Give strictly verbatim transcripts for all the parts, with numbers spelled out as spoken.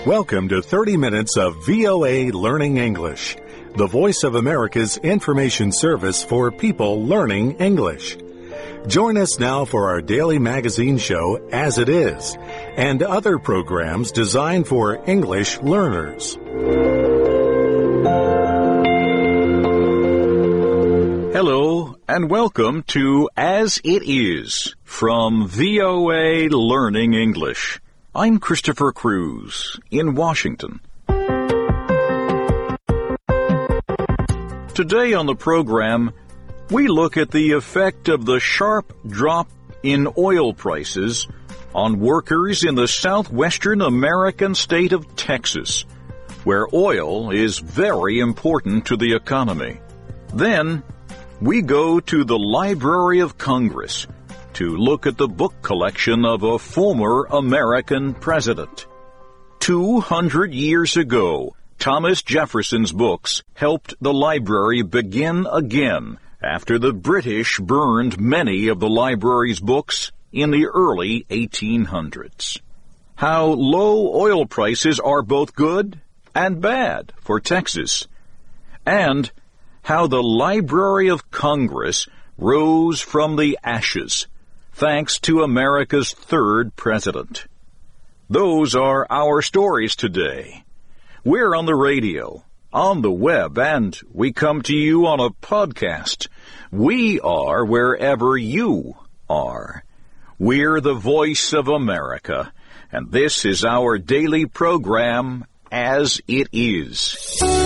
Welcome to thirty minutes of V O A Learning English, the voice of America's information service for people learning English. Join us now for our daily magazine show, As It Is, and other programs designed for English learners. Hello, and welcome to As It Is from V O A Learning English. I'm Christopher Cruz in Washington. Today on the program, we look at the effect of the sharp drop in oil prices on workers in the southwestern American state of Texas, where oil is very important to the economy. Then, we go to the Library of Congress to look at the book collection of a former American president. Two hundred years ago, Thomas Jefferson's books helped the library begin again after the British burned many of the library's books in the early eighteen hundreds. How low oil prices are both good and bad for Texas, and how the Library of Congress rose from the ashes thanks to America's third president. Those are our stories today. We're on the radio, on the web, and we come to you on a podcast. We are wherever you are. We're the voice of America, and this is our daily program, As It Is.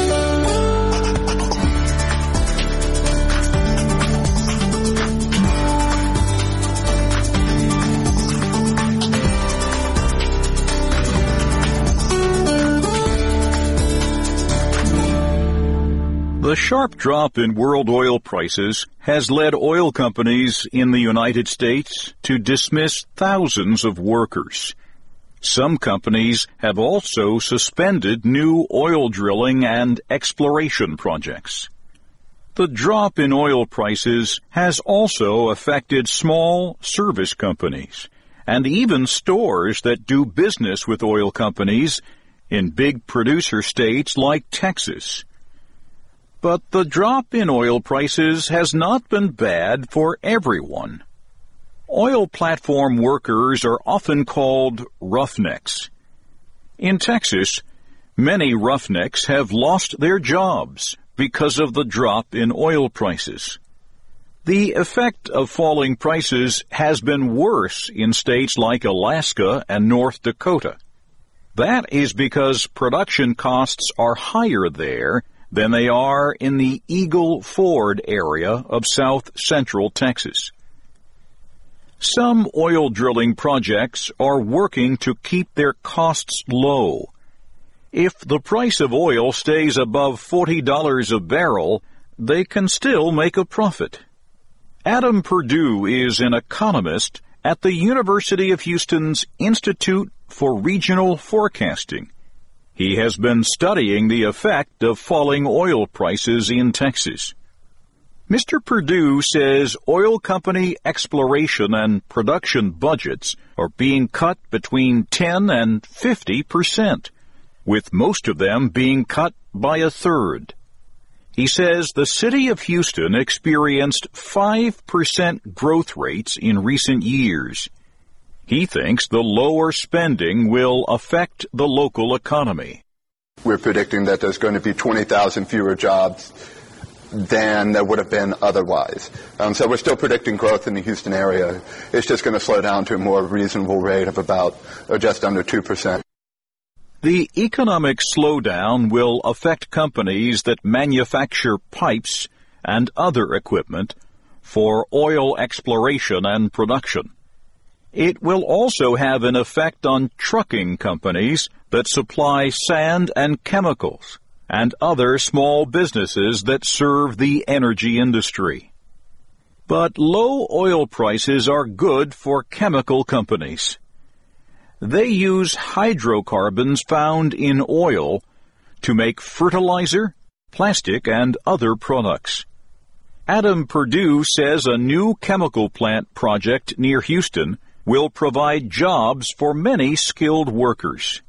The sharp drop in world oil prices has led oil companies in the United States to dismiss thousands of workers. Some companies have also suspended new oil drilling and exploration projects. The drop in oil prices has also affected small service companies and even stores that do business with oil companies in big producer states like Texas. But the drop in oil prices has not been bad for everyone. Oil platform workers are often called roughnecks. In Texas, many roughnecks have lost their jobs because of the drop in oil prices. The effect of falling prices has been worse in states like Alaska and North Dakota. That is because production costs are higher there than they are in the Eagle Ford area of south central Texas. Some oil drilling projects are working to keep their costs low. If the price of oil stays above forty dollars a barrel, they can still make a profit. Adam Perdue is an economist at the University of Houston's Institute for Regional Forecasting. He has been studying the effect of falling oil prices in Texas. Mister Perdue says oil company exploration and production budgets are being cut between ten and fifty percent, with most of them being cut by a third. He says the city of Houston experienced five percent growth rates in recent years. He thinks the lower spending will affect the local economy. We're predicting that there's going to be twenty thousand fewer jobs than there would have been otherwise. Um, so we're still predicting growth in the Houston area. It's just going to slow down to a more reasonable rate of about or just under two percent. The economic slowdown will affect companies that manufacture pipes and other equipment for oil exploration and production. It will also have an effect on trucking companies that supply sand and chemicals, and other small businesses that serve the energy industry. But low oil prices are good for chemical companies. They use hydrocarbons found in oil to make fertilizer, plastic, and other products. Adam Perdue says a new chemical plant project near Houston will provide jobs for many skilled workers.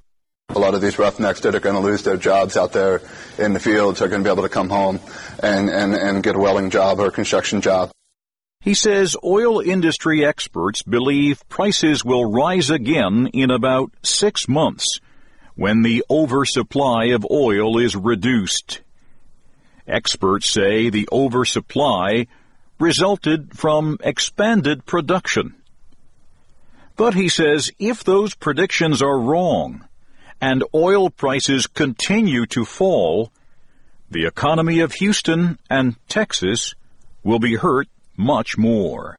A lot of these roughnecks that are going to lose their jobs out there in the fields are going to be able to come home and, and, and get a welding job or a construction job. He says oil industry experts believe prices will rise again in about six months when the oversupply of oil is reduced. Experts say the oversupply resulted from expanded production. But he says if those predictions are wrong and oil prices continue to fall, the economy of Houston and Texas will be hurt much more.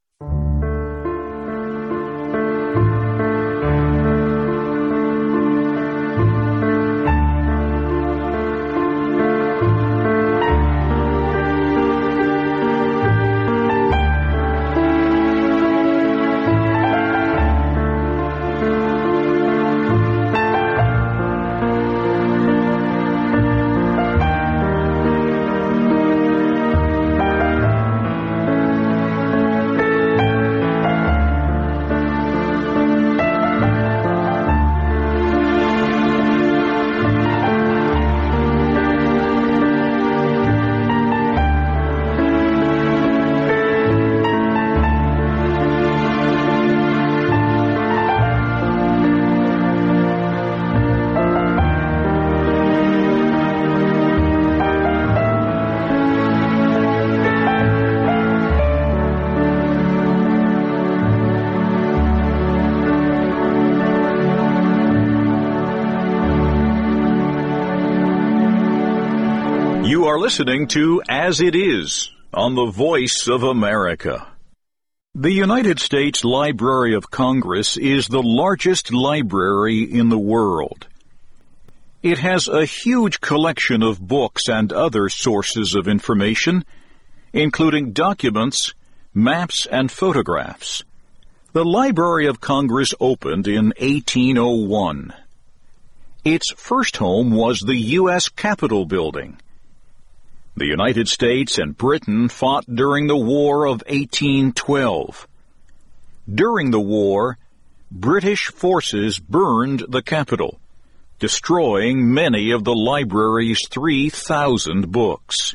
You are listening to As It Is on the Voice of America. The United States Library of Congress is the largest library in the world. It has a huge collection of books and other sources of information, including documents, maps, and photographs. The Library of Congress opened in eighteen oh one. Its first home was the U S Capitol Building. The United States and Britain fought during the War of eighteen twelve. During the war, British forces burned the Capitol, destroying many of the library's three thousand books.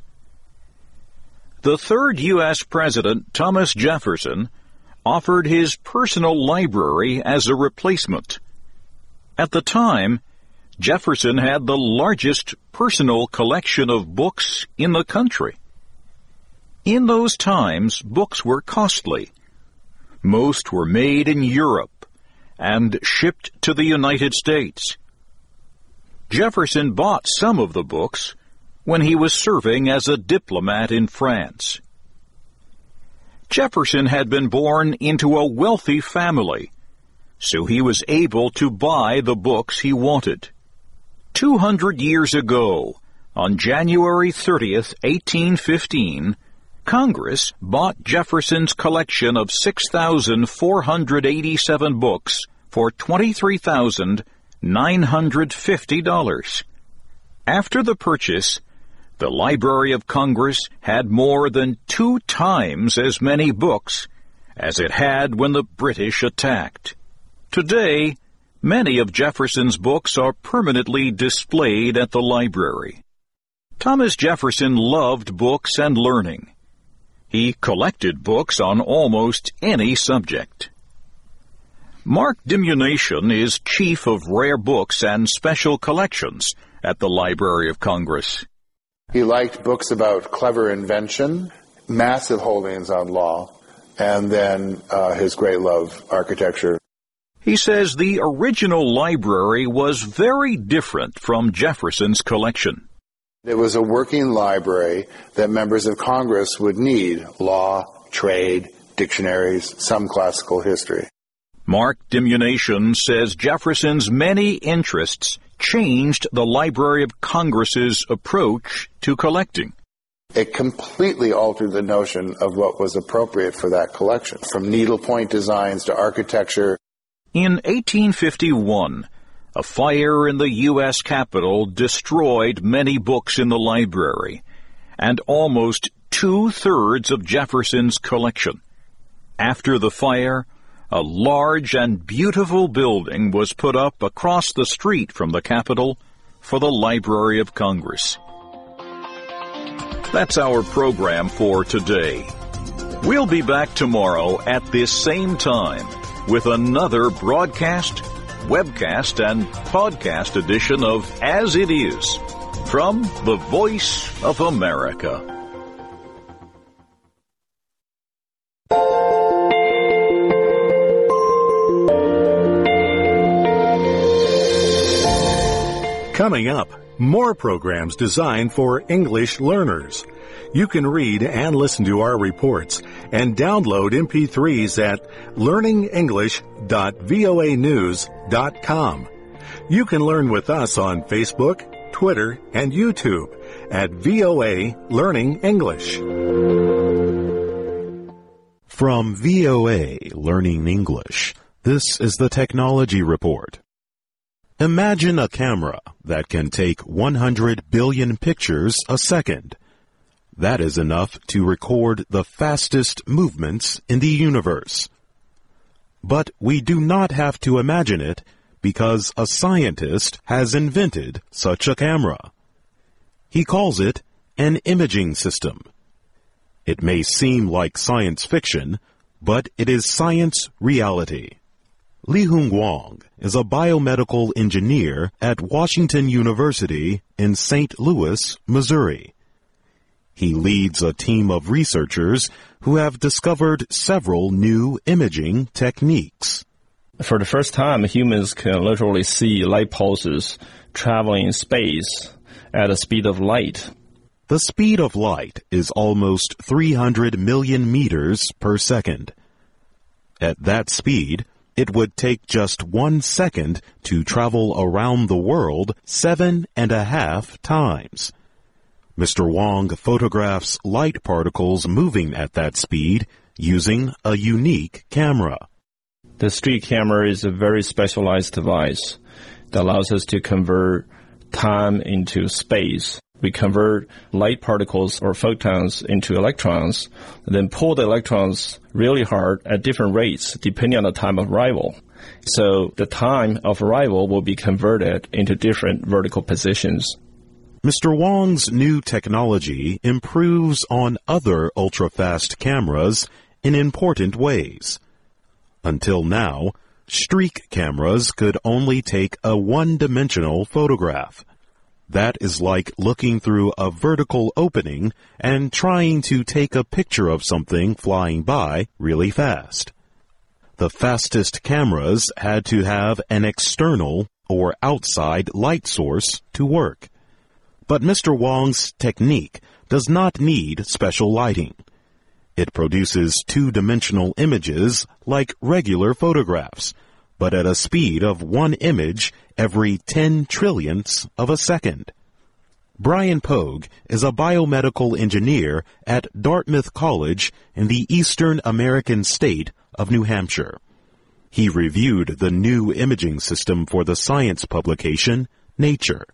The third U S President, Thomas Jefferson, offered his personal library as a replacement. At the time, Jefferson had the largest personal collection of books in the country. In those times, books were costly. Most were made in Europe and shipped to the United States. Jefferson bought some of the books when he was serving as a diplomat in France. Jefferson had been born into a wealthy family, so he was able to buy the books he wanted. Two hundred years ago, on January thirtieth, eighteen fifteen, Congress bought Jefferson's collection of six thousand four hundred eighty-seven books for twenty-three thousand nine hundred fifty dollars. After the purchase, the Library of Congress had more than two times as many books as it had when the British attacked. Today, many of Jefferson's books are permanently displayed at the library. Thomas Jefferson loved books and learning. He collected books on almost any subject. Mark Dimunation is Chief of Rare Books and Special Collections at the Library of Congress. He liked books about clever invention, massive holdings on law, and then uh, his great love, architecture. He says the original library was very different from Jefferson's collection. It was a working library that members of Congress would need: law, trade, dictionaries, some classical history. Mark Dimunation says Jefferson's many interests changed the Library of Congress's approach to collecting. It completely altered the notion of what was appropriate for that collection, from needlepoint designs to architecture. In eighteen fifty-one, a fire in the U S Capitol destroyed many books in the library and almost two-thirds of Jefferson's collection. After the fire, a large and beautiful building was put up across the street from the Capitol for the Library of Congress. That's our program for today. We'll be back tomorrow at this same time with another broadcast, webcast, and podcast edition of As It Is from the Voice of America. Coming up, more programs designed for English learners. You can read and listen to our reports and download M P threes at learning english dot voa news dot com. You can learn with us on Facebook, Twitter, and YouTube at V O A Learning English. From V O A Learning English, this is the Technology Report. Imagine a camera that can take one hundred billion pictures a second. That is enough to record the fastest movements in the universe. But we do not have to imagine it because a scientist has invented such a camera. He calls it an imaging system. It may seem like science fiction, but it is science reality. Li-Hung Wang is a biomedical engineer at Washington University in Saint Louis, Missouri. He leads a team of researchers who have discovered several new imaging techniques. For the first time, humans can literally see light pulses traveling in space at the speed of light. The speed of light is almost three hundred million meters per second. At that speed, it would take just one second to travel around the world seven and a half times. Mister Wang photographs light particles moving at that speed using a unique camera. The street camera is a very specialized device that allows us to convert time into space. We convert light particles or photons into electrons, and then pull the electrons really hard at different rates depending on the time of arrival. So the time of arrival will be converted into different vertical positions. Mister Wang's new technology improves on other ultra-fast cameras in important ways. Until now, streak cameras could only take a one-dimensional photograph. That is like looking through a vertical opening and trying to take a picture of something flying by really fast. The fastest cameras had to have an external or outside light source to work. But Mister Wang's technique does not need special lighting. It produces two-dimensional images like regular photographs, but at a speed of one image every ten trillionths of a second. Brian Pogue is a biomedical engineer at Dartmouth College in the eastern American state of New Hampshire. He reviewed the new imaging system for the science publication Nature.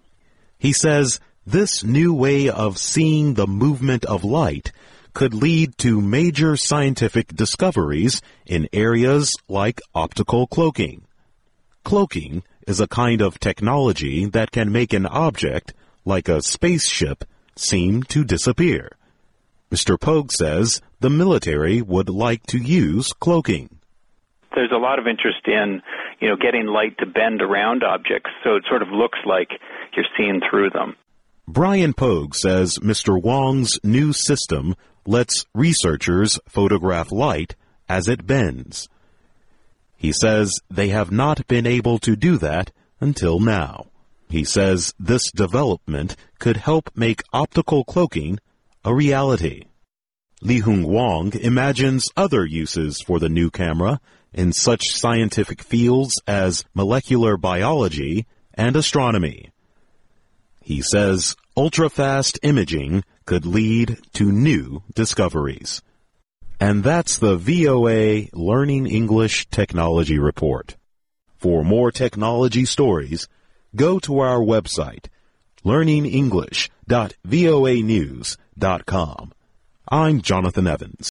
He says this new way of seeing the movement of light could lead to major scientific discoveries in areas like optical cloaking. Cloaking is a kind of technology that can make an object, like a spaceship, seem to disappear. Mister Pogue says the military would like to use cloaking. There's a lot of interest in, you know, getting light to bend around objects so it sort of looks like you're seeing through them. Brian Pogue says Mister Wang's new system lets researchers photograph light as it bends. He says they have not been able to do that until now. He says this development could help make optical cloaking a reality. Li-Hung Wang imagines other uses for the new camera in such scientific fields as molecular biology and astronomy. He says ultra-fast imaging could lead to new discoveries. And that's the V O A Learning English Technology Report. For more technology stories, go to our website, learning english dot voa news dot com. I'm Jonathan Evans.